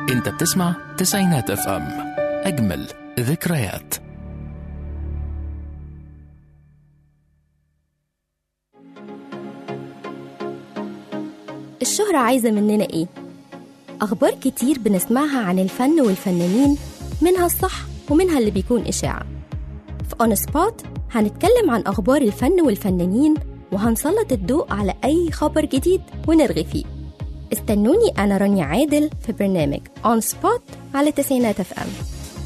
انت بتسمع تسعينات اف ام، اجمل ذكريات. الشهرة عايزة مننا ايه؟ أخبار كتير بنسمعها عن الفن والفنانين، منها الصح ومنها اللي بيكون إشاعة. في أون سبوت هنتكلم عن أخبار الفن والفنانين، وهنسلط الضوء على أي خبر جديد ونرغي فيه. استنوني أنا رانيا عادل في برنامج أون سبوت على تسعينات اف ام.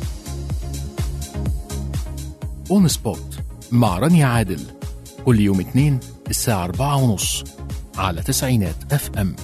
اون سبوت مع رانيا عادل، كل يوم اثنين الساعة 4:30 على تسعينات اف ام.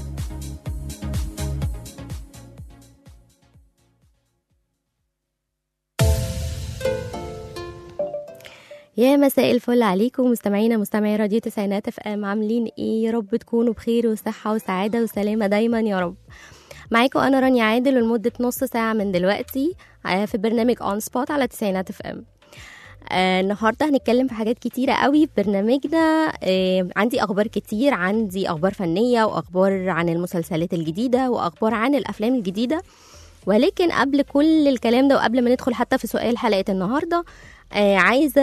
يا مساء الفل عليكم مستمعي راديو تسعينات اف ام، عاملين ايه؟ يا رب تكونوا بخير وصحة وسعادة وسلامة دايما يا رب. معاكم انا رانيا عادل، ولمدة نص ساعة من دلوقتي في برنامج اون سبوت على تسعينات اف ام. النهارده هنتكلم في حاجات كتيرة قوي في برنامجنا. عندي اخبار كتير، عندي اخبار فنية واخبار عن المسلسلات الجديدة واخبار عن الافلام الجديدة. ولكن قبل كل الكلام ده وقبل ما ندخل حتى في سؤال حلقة النهارده، عايزة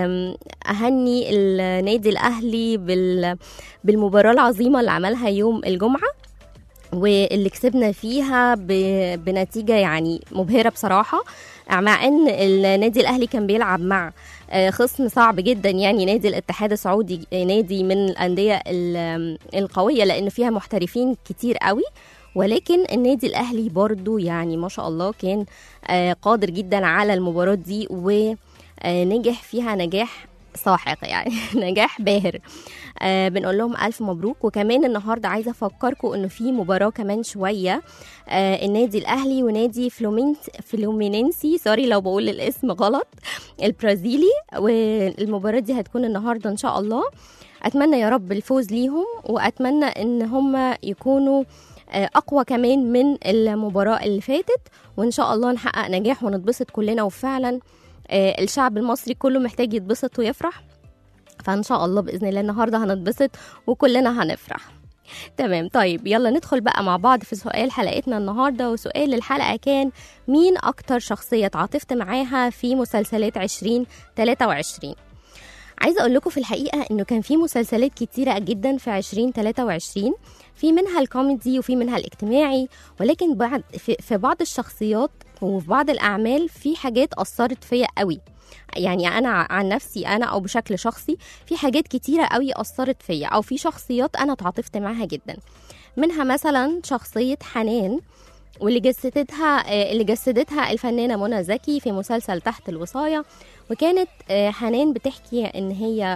أهني النادي الأهلي بالمباراة العظيمة اللي عملها يوم الجمعة، واللي كسبنا فيها بنتيجة يعني مبهرة بصراحة، مع أن النادي الأهلي كان بيلعب مع خصم صعب جدا، يعني نادي الاتحاد السعودي، نادي من الأندية القوية لأن فيها محترفين كتير قوي. ولكن النادي الأهلي برضو يعني ما شاء الله كان قادر جدا على المباراة دي، ونجح فيها نجاح ساحق يعني نجاح باهر. بنقول لهم ألف مبروك. وكمان النهاردة عايزة أفكركم أنه في مباراة كمان شوية، النادي الأهلي ونادي فلومينينسي، سوري لو بقول الاسم غلط، البرازيلي. والمباراة دي هتكون النهاردة إن شاء الله. أتمنى يا رب الفوز ليهم، وأتمنى أن هم يكونوا أقوى كمان من المباراة اللي فاتت، وإن شاء الله نحقق نجاح ونتبسط كلنا. وفعلا الشعب المصري كله محتاج يتبسط ويفرح، فإن شاء الله بإذن الله النهاردة هنتبسط وكلنا هنفرح. تمام، طيب يلا ندخل بقى مع بعض في سؤال حلقتنا النهاردة. وسؤال الحلقة كان: مين أكتر شخصية تعاطفت معاها في مسلسلات 2023؟ عايزة أقول لكم في الحقيقة إنه كان في مسلسلات كتيرة جدا في 2023، في منها الكوميدي وفي منها الاجتماعي، ولكن في بعض الشخصيات وفي بعض الأعمال في حاجات أثرت فيا قوي. يعني أنا عن نفسي أنا أو بشكل شخصي في حاجات كتيرة قوي أثرت فيا، أو في شخصيات أنا تعاطفت معها جدا. منها مثلا شخصية حنان، واللي جسدتها الفنانة منى زكي في مسلسل تحت الوصاية. وكانت حنان بتحكي إن هي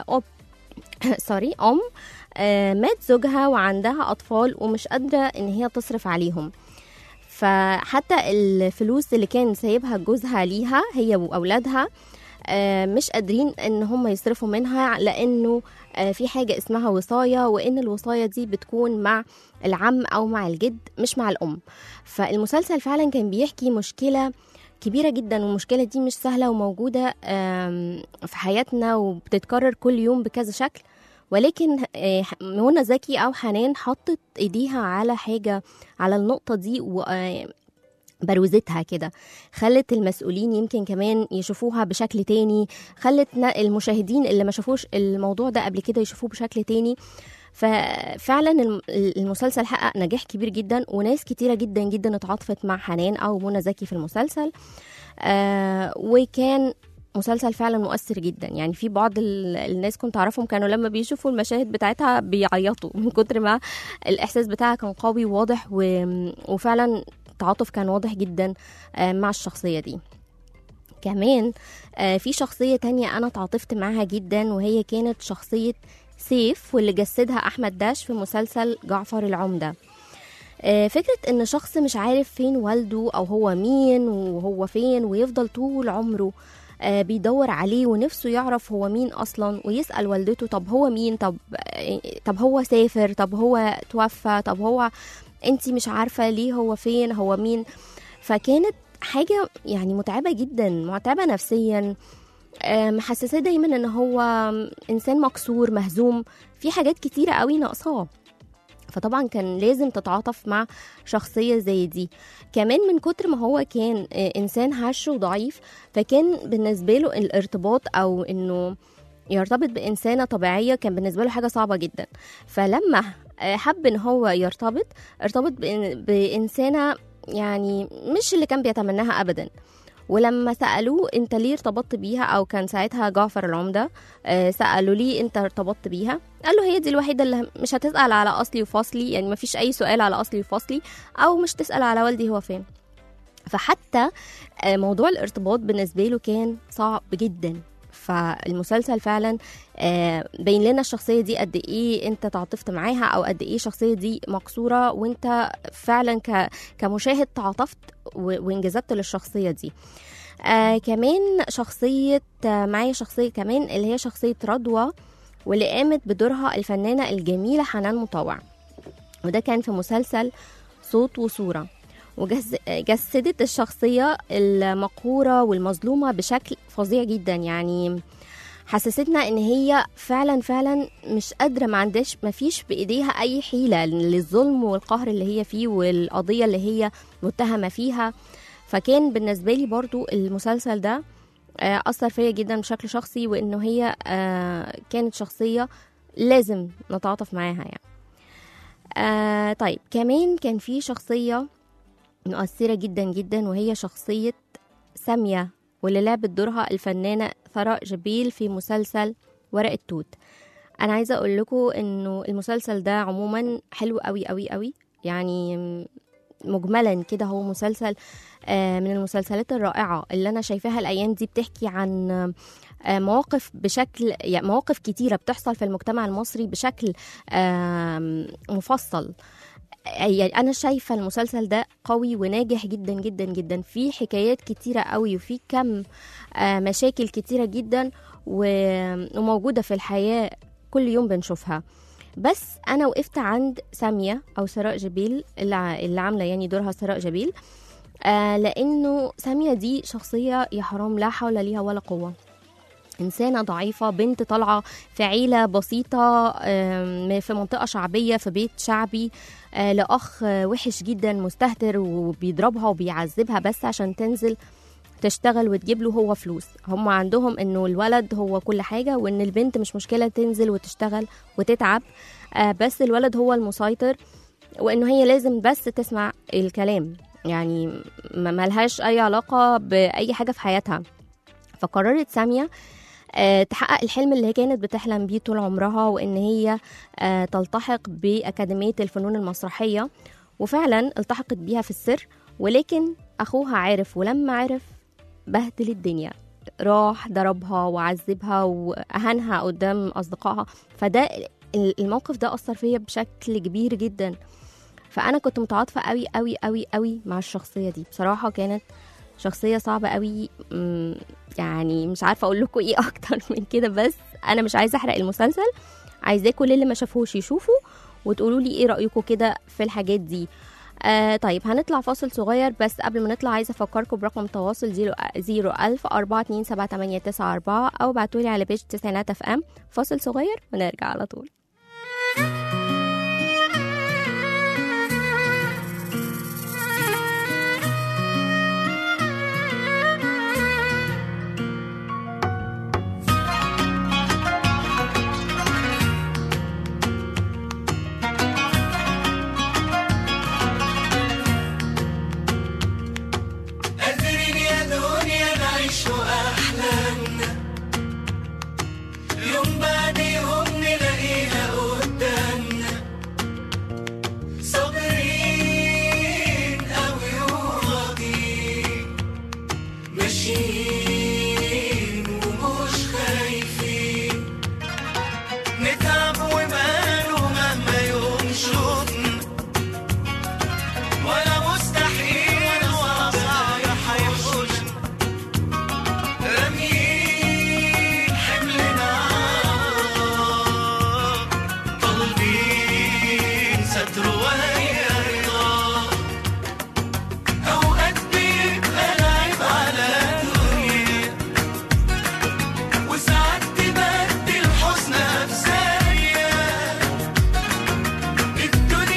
أم مات زوجها وعندها أطفال ومش قادرة إن هي تصرف عليهم، فحتى الفلوس اللي كان سايبها جوزها ليها هي وأولادها مش قادرين إن هم يصرفوا منها، لأنه في حاجة اسمها وصاية، وإن الوصاية دي بتكون مع العم أو مع الجد مش مع الأم. فالمسلسل فعلا كان بيحكي مشكلة كبيرة جدا، والمشكلة دي مش سهلة وموجودة في حياتنا وبتتكرر كل يوم بكذا شكل. ولكن منى زكي أو حنان حطت إيديها على حاجة، على النقطة دي، بروزتها كده، خلت المسؤولين يمكن كمان يشوفوها بشكل تاني، خلت المشاهدين اللي ما شافوش الموضوع ده قبل كده يشوفوه بشكل تاني. ففعلا المسلسل حقق نجاح كبير جدا، وناس كتيرة جدا جدا اتعاطفت مع حنان أو منى زكي في المسلسل. وكان مسلسل فعلا مؤثر جدا. يعني في بعض الناس كنت أعرفهم كانوا لما بيشوفوا المشاهد بتاعتها بيعيطوا من كتر ما الإحساس بتاعها كان قوي وواضح، وفعلا التعاطف كان واضح جدا مع الشخصية دي. كمان في شخصية تانية أنا تعاطفت معها جدا، وهي كانت شخصية سيف، واللي جسدها أحمد داش في مسلسل جعفر العمدة. فكرة إن شخص مش عارف فين والده أو هو مين وهو فين، ويفضل طول عمره بيدور عليه ونفسه يعرف هو مين أصلا، ويسأل والدته طب هو مين، طب هو سافر، طب هو توفى، طب هو انتي مش عارفة ليه هو فين، هو مين. فكانت حاجة يعني متعبة جدا، متعبة نفسيا، محسساه دايما ان هو انسان مكسور مهزوم، في حاجات كتيرة قوي ناقصاه. فطبعا كان لازم تتعاطف مع شخصية زي دي. كمان من كتر ما هو كان إنسان هش وضعيف، فكان بالنسبة له الارتباط أو إنه يرتبط بإنسانة طبيعية كان بالنسبة له حاجة صعبة جدا. فلما حب إن هو ارتبط بإنسانة يعني مش اللي كان بيتمناها أبدا. ولما سألوه انت ليه ارتبطت بيها، او كان ساعتها جعفر العمدة سألوا ليه انت ارتبطت بيها، قال له هي دي الوحيدة اللي مش هتسأل على اصلي وفصلي، يعني ما فيش اي سؤال على اصلي وفصلي، او مش تسأل على والدي هو فين. فحتى موضوع الارتباط بالنسبة له كان صعب جدا. فالمسلسل فعلا بين لنا الشخصية دي قد ايه انت تعاطفت معاها، او قد ايه الشخصية دي مقصورة وانت فعلا كمشاهد تعاطفت وانجذبت للشخصية دي. كمان شخصية معايا شخصية كمان اللي هي شخصية رضوى، واللي قامت بدورها الفنانة الجميلة حنان مطوع، وده كان في مسلسل صوت وصورة. وجسدت الشخصية المقهورة والمظلومة بشكل فظيع جدا. يعني حسستنا ان هي فعلا مش قادرة، ما فيش بايديها اي حيلة للظلم والقهر اللي هي فيه والقضية اللي هي متهمة فيها. فكان بالنسبة لي برضو المسلسل ده أثر فيا جدا بشكل شخصي، وانه هي كانت شخصية لازم نتعاطف معاها يعني. طيب كمان كان في شخصية مؤثرة جدا جدا، وهي شخصية سامية، واللي لعبت دورها الفنانة ثراء جبيل في مسلسل ورق التوت. أنا عايزة أقول لكم إنه المسلسل ده عموما حلو قوي قوي قوي، يعني مجملا كده هو مسلسل من المسلسلات الرائعة اللي أنا شايفاها الأيام دي، بتحكي عن مواقف يعني مواقف كتيرة بتحصل في المجتمع المصري بشكل مفصل. يعني أنا شايفة المسلسل ده قوي وناجح جدا جدا جدا، في حكايات كتيرة قوي، وفي كم مشاكل كتيرة جدا وموجودة في الحياة كل يوم بنشوفها. بس أنا وقفت عند سامية أو ثراء جبيل اللي عاملة يعني دورها ثراء جبيل، لأنه سامية دي شخصية يا حرام لا حول ليها ولا قوة. إنسانة ضعيفة، بنت طالعة في عيلة بسيطة في منطقة شعبية في بيت شعبي، لأخ وحش جدا مستهتر وبيضربها وبيعذبها بس عشان تنزل تشتغل وتجيب له هو فلوس. هم عندهم انه الولد هو كل حاجة، وان البنت مش مشكلة تنزل وتشتغل وتتعب، بس الولد هو المسيطر، وانه هي لازم بس تسمع الكلام، يعني ملهاش اي علاقة بأي حاجة في حياتها. فقررت سامية تحقق الحلم اللي هي كانت بتحلم بيه طول عمرها، وان هي تلتحق بأكاديمية الفنون المسرحية، وفعلا التحقت بيها في السر. ولكن أخوها عارف، ولما عرف بهدل الدنيا، راح ضربها وعذبها وأهانها قدام أصدقائها. فده الموقف ده أثر فيا بشكل كبير جدا. فأنا كنت متعاطفة قوي قوي قوي قوي مع الشخصية دي، بصراحة كانت شخصية صعبة قوي. يعني مش عارفة أقول لكم إيه أكتر من كده، بس أنا مش عايزة أحرق المسلسل، عايزاكم اللي ما شافوش يشوفوا وتقولوا لي إيه رأيكم كده في الحاجات دي. طيب هنطلع فاصل صغير، بس قبل ما نطلع عايزة أفكركم برقم تواصل 01000-4278994، أو بعتولي على بيج تسعينات FM. فاصل صغير ونرجع على طول. الدنيا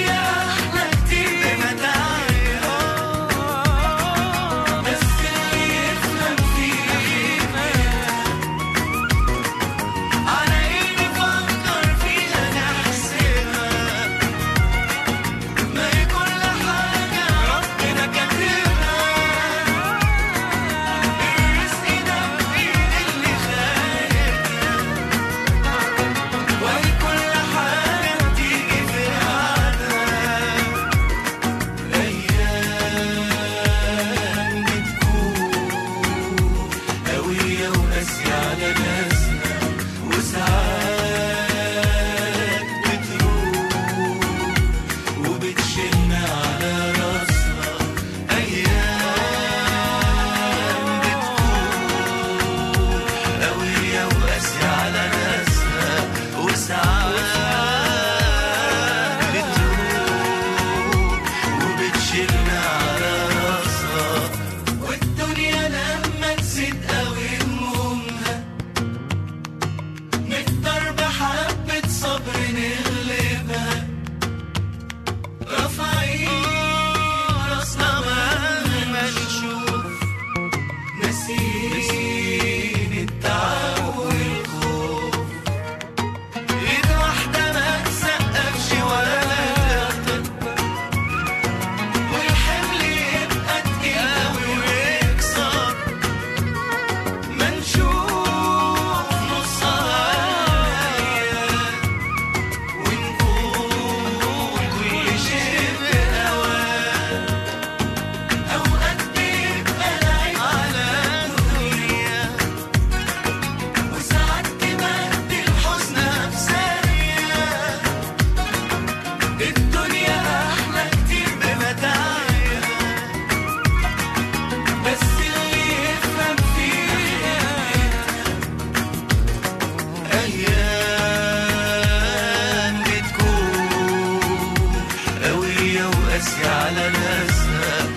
قاسية على ناسها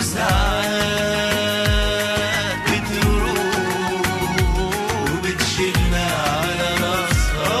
وساعات بتروح وبتشيلنا على راسها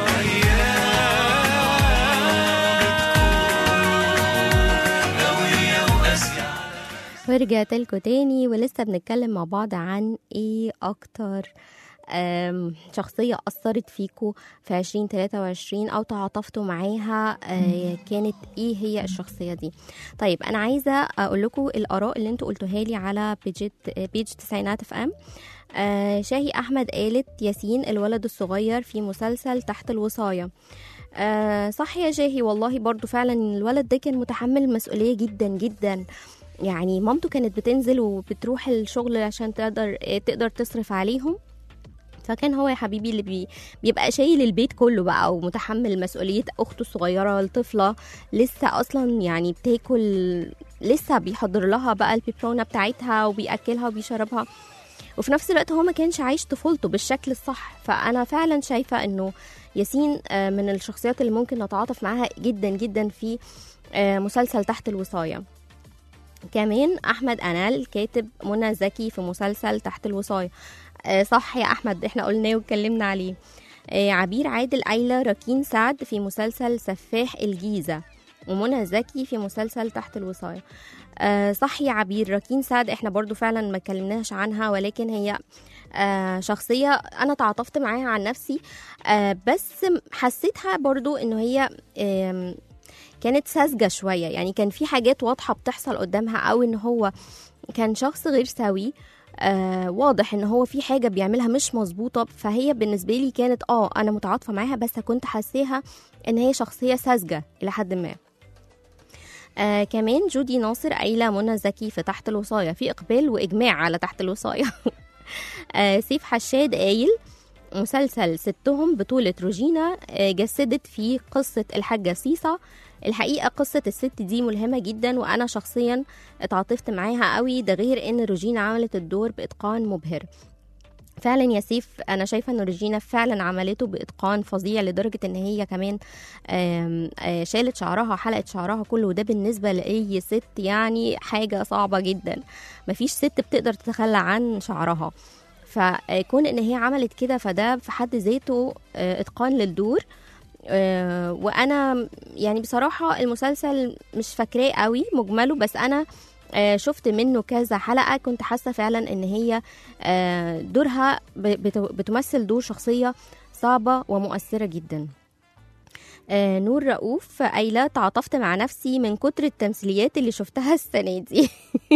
أيام قوية وقاسية. ورجعت لكم تاني ولسه بنتكلم مع بعض عن ايه اكتر شخصية أثرت فيكو في 2023 أو تعاطفتوا معاها. كانت إيه هي الشخصية دي؟ طيب أنا عايزة أقول لكم الآراء اللي انتوا قلتوها لي على بيج تسعينات اف ام. شاهي أحمد قالت ياسين الولد الصغير في مسلسل تحت الوصاية. صح يا شاهي، والله برضو فعلا الولد ده كان متحمل المسؤولية جدا جدا. يعني مامته كانت بتنزل وبتروح الشغل عشان تقدر تصرف عليهم، فكان هو يا حبيبي اللي بيبقى شايل البيت كله بقى ومتحمل مسؤولية أخته الصغيرة الطفلة لسه أصلا يعني بتاكل، لسه بيحضر لها بقى البيبرونة بتاعتها وبيأكلها وبيشربها، وفي نفس الوقت هو ما كانش عايش طفولته بالشكل الصح. فأنا فعلا شايفة أنه ياسين من الشخصيات اللي ممكن نتعاطف معاها جدا جدا في مسلسل تحت الوصاية. كمان أحمد أنال كاتب منى زكي في مسلسل تحت الوصاية. صح يا أحمد، احنا قلناه واتكلمنا عليه. عبير عادل قايلة ركين سعد في مسلسل سفاح الجيزة، ومنى زكي في مسلسل تحت الوصاية. صح يا عبير، ركين سعد احنا برضو فعلا ما اتكلمناش عنها، ولكن هي شخصية أنا تعاطفت معاها عن نفسي. بس حسيتها برضو إنه هي كانت ساذجة شوية، يعني كان في حاجات واضحة بتحصل قدامها، أو إن هو كان شخص غير سوي. واضح ان هو في حاجة بيعملها مش مظبوطة، فهي بالنسبة لي كانت انا متعاطفة معاها، بس كنت حاسيها ان هي شخصية ساذجة الى حد ما. كمان جودي ناصر قايلة منى زكي في تحت الوصاية، في اقبال واجماع على تحت الوصاية. سيف حشاد قايل مسلسل ستهم بطولة روجينا جسدت فيه قصة الحاجة سيسا. الحقيقة قصة الست دي ملهمة جدا، وأنا شخصيا اتعاطفت معاها قوي، ده غير ان روجينا عملت الدور بإتقان مبهر. فعلا يا سيف أنا شايفة ان روجينا فعلا عملته بإتقان فظيع، لدرجة ان هي كمان شالت شعرها، حلقت شعرها كله، وده بالنسبة لأي ست يعني حاجة صعبة جدا، مفيش ست بتقدر تتخلى عن شعرها. فكون ان هي عملت كده فده في حد ذاته اتقان للدور. وانا يعني بصراحة المسلسل مش فاكراه قوي مجمله، بس انا شفت منه كذا حلقة، كنت حاسة فعلا ان هي دورها بتمثل دور شخصية صعبة ومؤثرة جدا. نور رؤوف قايلة تعاطفت مع نفسي من كتر التمثيليات اللي شفتها السنة دي.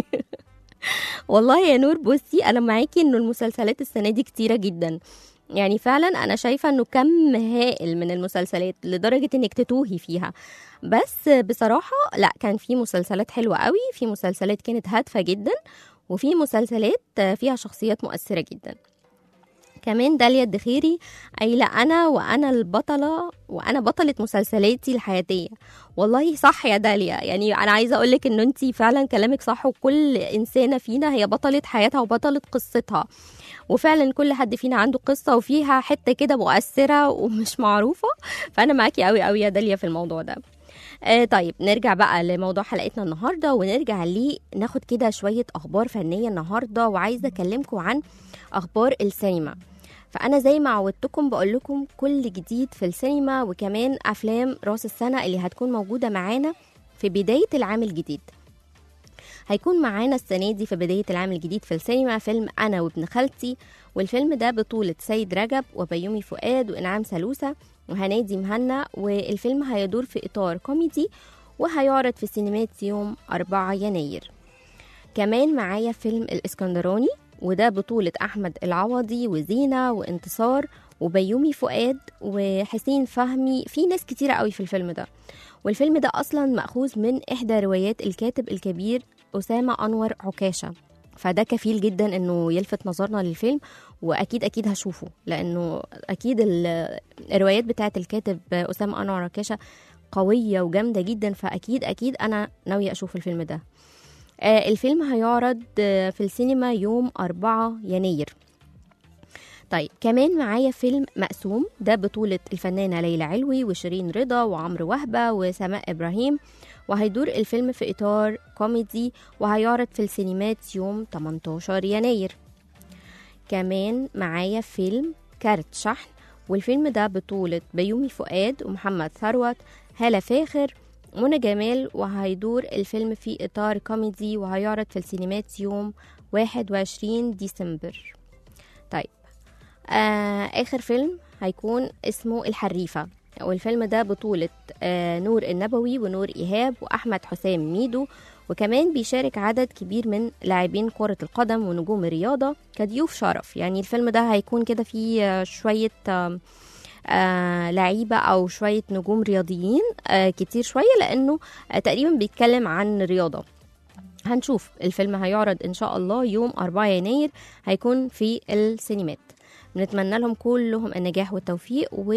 والله يا نور بصي انا معاكي انه المسلسلات السنة دي كتيرة جدا، يعني فعلا انا شايفة انه كم هائل من المسلسلات لدرجة انك تتوهي فيها. بس بصراحة لا، كان في مسلسلات حلوة قوي، في مسلسلات كانت هادفة جدا، وفي مسلسلات فيها شخصيات مؤثرة جدا. كمان داليا الدخيري قايلة وانا البطلة، وانا بطلة مسلسلاتي الحياتية. والله صح يا داليا، يعني انا عايزة اقولك ان انتي فعلا كلامك صح، وكل انسانة فينا هي بطلة حياتها وبطلة قصتها، وفعلا كل حد فينا عنده قصة وفيها حتة كده مؤثرة ومش معروفة. فانا معاكي قوي قوي يا داليا في الموضوع ده. طيب نرجع بقى لموضوع حلقتنا النهاردة، ونرجع ناخد كده شوية أخبار فنية النهاردة، وعايزة أكلمكم عن أخبار السينما. فأنا زي ما عودتكم بقول لكم كل جديد في السينما، وكمان أفلام رأس السنة اللي هتكون موجودة معانا في بداية العام الجديد. هيكون معانا السنة دي في بداية العام الجديد في السينما فيلم أنا وابن خالتي، والفيلم ده بطولة سيد رجب وبيومي فؤاد وإنعام سالوسة وهنادي مهنا، والفيلم هيدور في إطار كوميدي وهيعرض في السينمات يوم 4 يناير. كمان معايا فيلم الإسكندراني، وده بطولة أحمد العوضي وزينة وانتصار وبيومي فؤاد وحسين فهمي، في ناس كتيرة قوي في الفيلم ده. والفيلم ده أصلا مأخوذ من إحدى روايات الكاتب الكبير أسامة أنور عكاشة، فده كفيل جدا انه يلفت نظرنا للفيلم، واكيد اكيد هشوفه، لانه اكيد الروايات بتاعه الكاتب أسامة أنور عكاشة قوية وجامدة جدا، فاكيد اكيد انا ناوية اشوف الفيلم ده. الفيلم هيعرض في السينما يوم 4 يناير. طيب كمان معايا فيلم مقسوم، ده بطولة الفنانة ليلى علوي وشيرين رضا وعمرو وهبة وسماء إبراهيم، وهيدور الفيلم في إطار كوميدي وهيعرض في السينمات يوم 18 يناير. كمان معايا فيلم كارت شحن، والفيلم ده بطولة بيومي فؤاد ومحمد ثروت، هالة فاخر، منى جمال، وهيدور الفيلم في إطار كوميدي وهيعرض في السينمات يوم 21 ديسمبر. طيب آخر فيلم هيكون اسمه الحريفة، والفيلم ده بطولة نور النبوي ونور إيهاب وأحمد حسام ميدو، وكمان بيشارك عدد كبير من لاعبين كرة القدم ونجوم الرياضة كضيوف شرف. يعني الفيلم ده هيكون كده فيه شوية لعيبة أو شوية نجوم رياضيين كتير شوية، لأنه تقريبا بيتكلم عن رياضة. هنشوف الفيلم هيعرض إن شاء الله يوم 4 يناير، هيكون في السينمات. بنتمنى لهم كلهم النجاح والتوفيق، و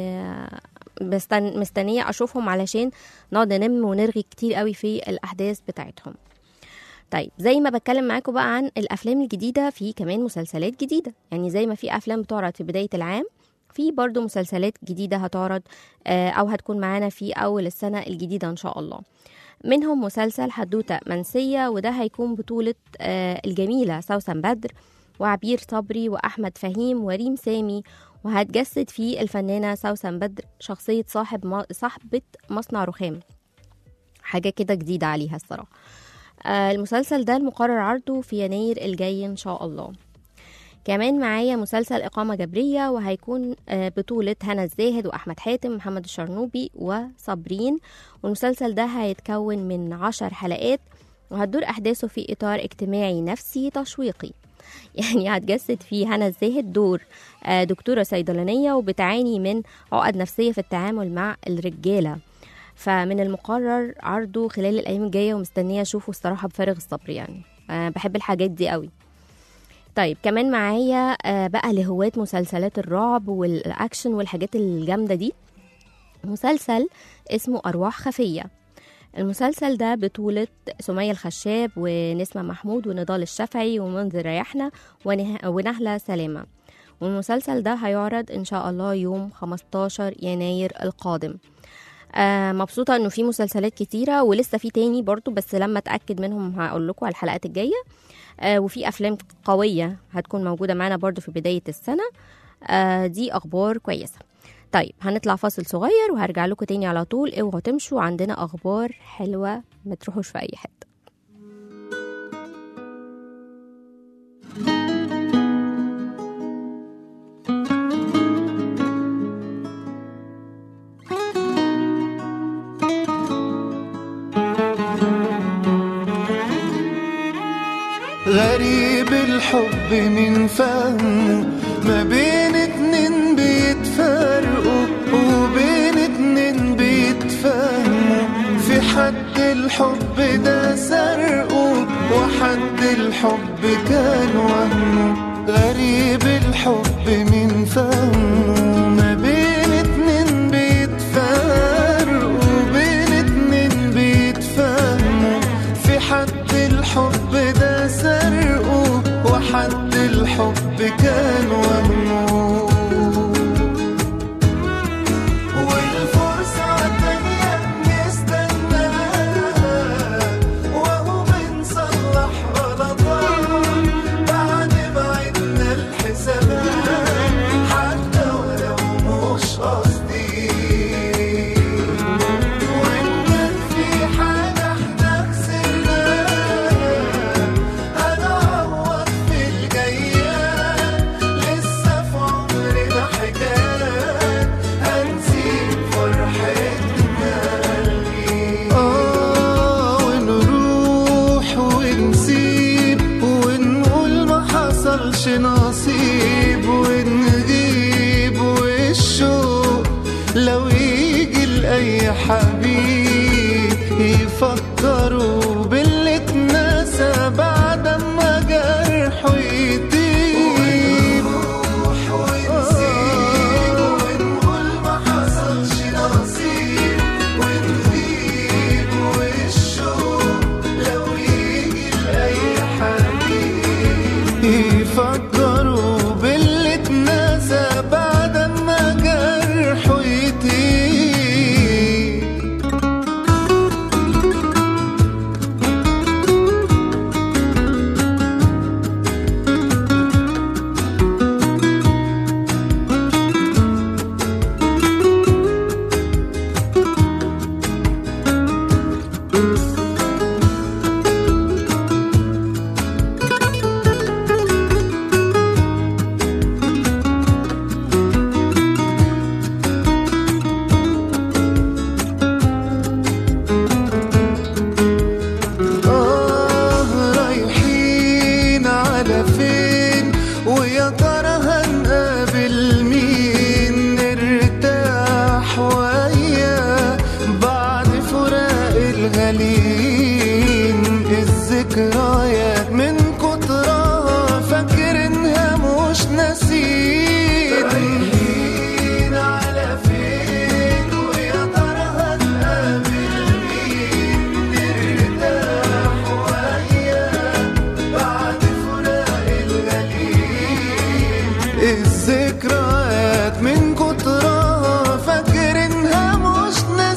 مستنية أشوفهم علشان نقعد ننم ونرغي كتير قوي في الأحداث بتاعتهم. طيب زي ما بتكلم معاكم بقى عن الأفلام الجديدة، في كمان مسلسلات جديدة. يعني زي ما في أفلام بتعرض في بداية العام، في برضو مسلسلات جديدة هتعرض أو هتكون معانا في أول السنة الجديدة إن شاء الله. منهم مسلسل حدوتة منسية، وده هيكون بطولة الجميلة سوسن بدر وعبير صبري وأحمد فهيم وريم سامي، وهتجسد فيه الفنانة سوسن بدر شخصية صاحبة مصنع رخام، حاجة كده جديدة عليها الصراحة. المسلسل ده المقرر عرضه في يناير الجاي إن شاء الله. كمان معايا مسلسل إقامة جبرية، وهيكون بطولة هنا الزاهد وأحمد حاتم ومحمد الشرنوبي وصابرين، والمسلسل ده هيتكون من 10 حلقات، وهتدور أحداثه في إطار اجتماعي نفسي تشويقي. يعني هتجسد فيه هنا الزاهد دور دكتورة صيدلانية وبتعاني من عقد نفسية في التعامل مع الرجالة، فمن المقرر عرضه خلال الأيام الجاية، ومستنية أشوفه الصراحة بفارغ الصبر. يعني بحب الحاجات دي قوي. طيب كمان معايا بقى لهواة مسلسلات الرعب والأكشن والحاجات الجامدة دي، مسلسل اسمه أرواح خفية. المسلسل ده بطولة سمية الخشاب ونسمة محمود ونضال الشافعي ومنذر ريحنا ونهلة سلامة، والمسلسل ده هيعرض إن شاء الله يوم 15 يناير القادم. مبسوطة إنه في مسلسلات كتيرة، ولسه في تاني برضو، بس لما أتأكد منهم هقول لكم على الحلقات الجاية. وفي أفلام قوية هتكون موجودة معنا برضو في بداية السنة. دي أخبار كويسة. طيب هنطلع فاصل صغير وهرجع لكم تاني على طول. اوعوا تمشوا، عندنا أخبار حلوة ما تروحوش في أي حتة. غريب الحب من فهمه، ما بين اتنين بيتفرقوا وبين اتنين بيتفهموا، في حد الحب ده سرقه وحد الحب كان وهمه. غريب الحب من فهمه، ما بين اتنين بيتفرقوا وبين اتنين بيتفهموا، في حد الحب ده سرقه وحد الحب كان وهمه. والفرصة التانية بنستناها وهو بنصلح غلطات بعد ما عدنا الحسابات، حتى ولو الغاليين. الذكريات من كترها فاكرينها مش ناسين. رايحين على فين ويا ترى هنقابل مين؟ نرتاح وأيام بعد فراق الغاليين. الذكريات من كترها فاكرينها مش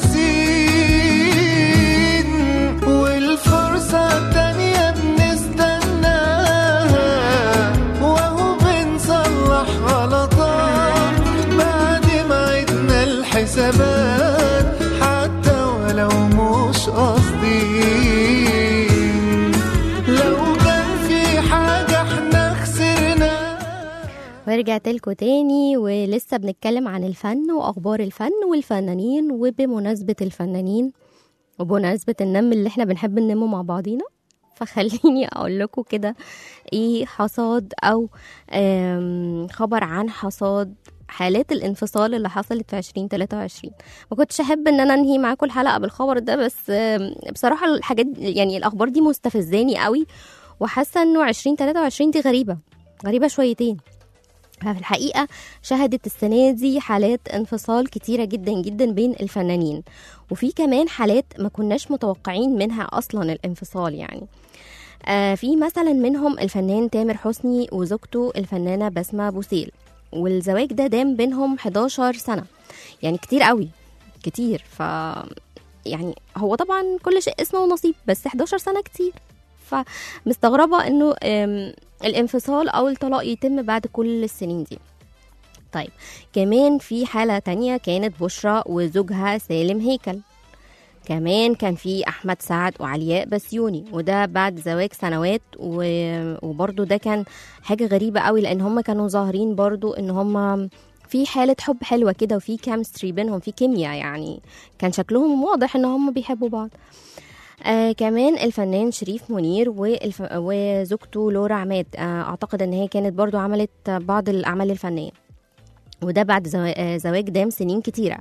ناسين. والفرصة التانية بنستناها وهو بنصلح غلطات بعد ما عدنا الحسابات حتى ولو مش قاصدين. لو كان في حاجة احنا خسرناها. ورجعت لكم تاني ولسه بنتكلم عن الفن وأخبار الفن والفنانين. وبمناسبة الفنانين وبمناسبة النم اللي احنا بنحب ننمه مع بعضينا، فخليني أقول لكم كده ايه حصاد أو خبر عن حصاد حالات الانفصال اللي حصلت في 2023. ما كنتش أحب ان انا انهي معاكم الحلقة بالخبر ده، بس بصراحة الحاجات يعني الأخبار دي مستفزاني قوي، وحاسة انه 2023 دي غريبة شويتين. في الحقيقة شهدت السنة دي حالات انفصال كتيرة جدا جدا بين الفنانين، وفي كمان حالات ما كناش متوقعين منها أصلا الانفصال. يعني في مثلا منهم الفنان تامر حسني وزوجته الفنانة بسمة بوسيل، والزواج ده دام بينهم 11 سنة، يعني كتير قوي كتير. يعني هو طبعا كل شيء اسمه ونصيب، بس 11 سنة كتير. فمستغربة انه الانفصال او الطلاق يتم بعد كل السنين دي. طيب كمان في حالة تانية كانت بشرى وزوجها سالم هيكل. كمان كان في احمد سعد وعلياء بسيوني، وده بعد زواج سنوات. وبرضو ده كان حاجة غريبة قوي، لان هم كانوا ظاهرين برضو ان هم في حالة حب حلوة كده وفي كيمستري بينهم، في كيمياء، يعني كان شكلهم واضح ان هم بيحبوا بعض. كمان الفنان شريف منير وزوجته لورا عماد، اعتقد ان هي كانت برضو عملت بعض الاعمال الفنية، وده بعد زواج دام سنين كتيرة.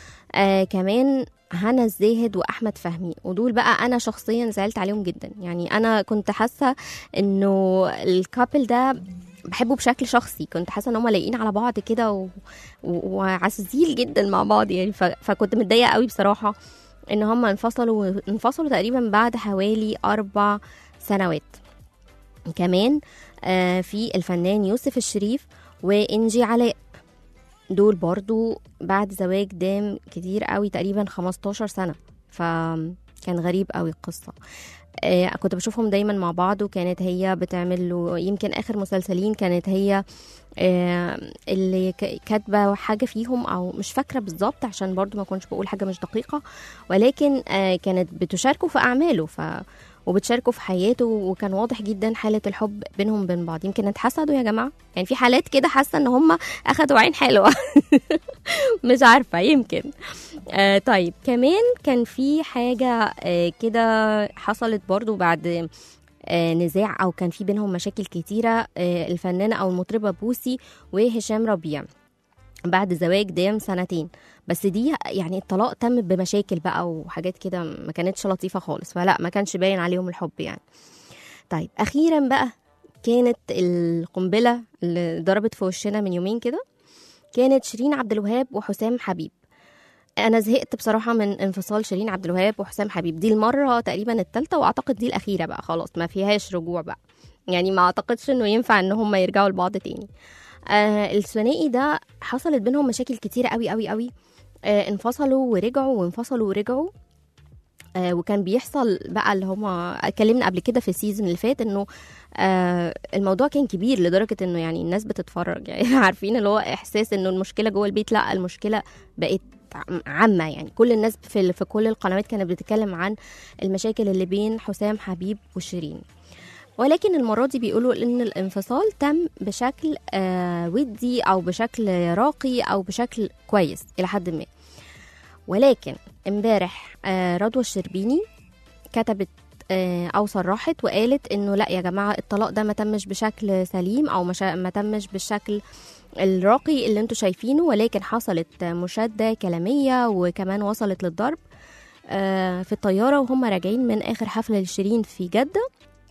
كمان هنا الزاهد واحمد فهمي، ودول بقى انا شخصيا زعلت عليهم جدا. يعني انا كنت حاسة انه الكابل ده بحبه بشكل شخصي، كنت حاسة ان هم لايقين على بعض كده وعساسيل جدا مع بعض يعني. فكنت متضايقة قوي بصراحة ان هم انفصلوا تقريبا بعد حوالي 4 سنوات. كمان في الفنان يوسف الشريف وإنجي علاء، دول برضو بعد زواج دام كتير قوي تقريبا 15 سنة. فكان غريب قوي القصة. كنت بشوفهم دايما مع بعض، وكانت هي بتعمل له يمكن آخر مسلسلين كانت هي اللي كاتبة حاجة فيهم، أو مش فاكرة بالظبط عشان برضو ما كنتش بقول حاجة مش دقيقة، ولكن كانت بتشاركوا في أعماله وبتشاركوا في حياته، وكان واضح جدا حالة الحب بينهم بين بعض. يمكن اتحسدوا يا جماعة، يعني في حالات كده حاسة ان هم أخدوا عين حلوة مش عارفة يمكن. طيب كمان كان في حاجة كده حصلت برضو بعد نزاع، أو كان في بينهم مشاكل كتيرة. الفنانة أو المطربة بوسي وهشام ربيع بعد زواج دام 2 سنين، بس دي يعني الطلاق تم بمشاكل بقى وحاجات كده ما كانتش لطيفة خالص، فلا ما كانش باين عليهم الحب يعني. طيب أخيرا بقى كانت القنبلة اللي ضربت في وشنا من يومين كده، كانت شيرين عبد الوهاب وحسام حبيب. انا زهقت بصراحه من انفصال شيرين عبد الوهاب وحسام حبيب، دي المره تقريبا الثالثه، واعتقد دي الاخيره بقى، خلاص ما فيهاش رجوع بقى، يعني ما اعتقدش انه ينفع ان هم يرجعوا لبعض تاني. الثنائي ده حصلت بينهم مشاكل كتيره قوي قوي قوي. انفصلوا ورجعوا وانفصلوا ورجعوا. وكان بيحصل بقى اللي هما اتكلمنا قبل كده في السيزون اللي فات انه الموضوع كان كبير لدرجه انه يعني الناس بتتفرج يعني عارفين اللي هو احساس انه المشكله جوه البيت، لا المشكله بقت عامه، يعني كل الناس في كل القنوات كانت بتتكلم عن المشاكل اللي بين حسام حبيب وشيرين. ولكن المرة دي بيقولوا ان الانفصال تم بشكل ودي او بشكل راقي او بشكل كويس الى حد ما. ولكن امبارح رضوى الشربيني كتبت او صرحت وقالت انه لا يا جماعة الطلاق ده ما تمش بشكل سليم او ما تمش بالشكل الراقي اللي انتوا شايفينه، ولكن حصلت مشادة كلامية وكمان وصلت للضرب. في الطيارة وهم راجعين من آخر حفلة لشيرين في جدة.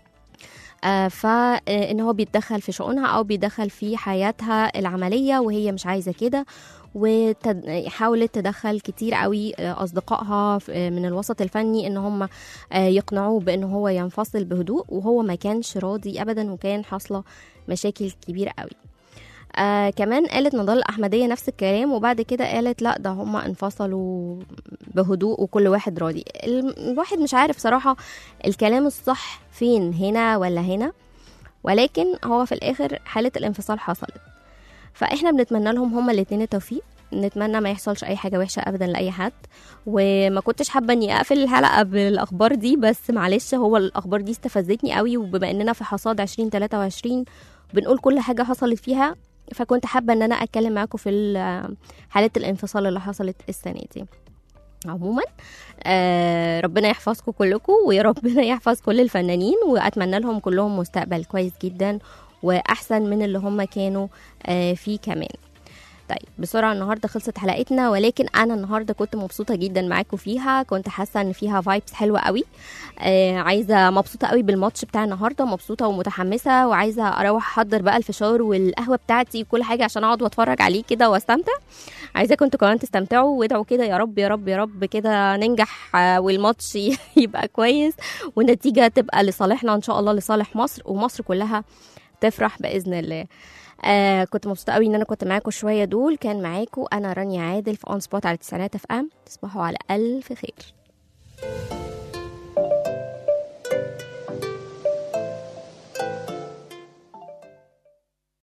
فإن هو بيتدخل في شؤونها أو بيدخل في حياتها العملية وهي مش عايزة كده، وحاولت تدخل كتير قوي أصدقائها من الوسط الفني إن هم يقنعوه بأنه هو ينفصل بهدوء، وهو ما كانش راضي أبدا، وكان حاصلة مشاكل كبيرة قوي. كمان قالت نضال الأحمدية نفس الكلام، وبعد كده قالت لا ده هم انفصلوا بهدوء وكل واحد راضي. الواحد مش عارف صراحة الكلام الصح فين، هنا ولا هنا، ولكن هو في الآخر حالة الانفصال حصلت. فإحنا بنتمنى لهم هما الاتنين التوفيق، نتمنى ما يحصلش أي حاجة وحشة أبدا لأي حد. وما كنتش حابة أني أقفل الحلقة بالأخبار دي، بس معلش هو الأخبار دي استفزتني قوي، وبما أننا في حصاد 2023 بنقول كل حاجة حصلت فيها، فكنت حابة أن أنا أتكلم معاكم في حالة الانفصال اللي حصلت السنة دي. عموما ربنا يحفظكم كلكم، ويا ربنا يحفظ كل الفنانين، وأتمنى لهم كلهم مستقبل كويس جدا وأحسن من اللي هم كانوا فيه كمان. طيب بسرعة النهاردة خلصت حلقتنا، ولكن أنا النهاردة كنت مبسوطة جدا معاكم فيها، كنت حاسة أن فيها فايبس حلوة قوي. مبسوطة قوي بالماتش بتاع النهاردة، مبسوطة ومتحمسة، وعايزة أروح أحضر بقى الفشار والقهوة بتاعتي وكل حاجة عشان أقعد وأتفرج عليه كده واستمتع. عايزاكم انتوا كمان تستمتعوا، وادعوا كده يا رب يا رب يا رب كده ننجح والماتش يبقى كويس، والنتيجة تبقى لصالحنا إن شاء الله، لصالح مصر، ومصر كلها تفرح بإذن الله. كنت مبسوطة قوي ان انا كنت معاكم شوية دول. كان معاكم انا رانيا عادل في اون سبوت على 9 FM. تصبحوا على الف خير.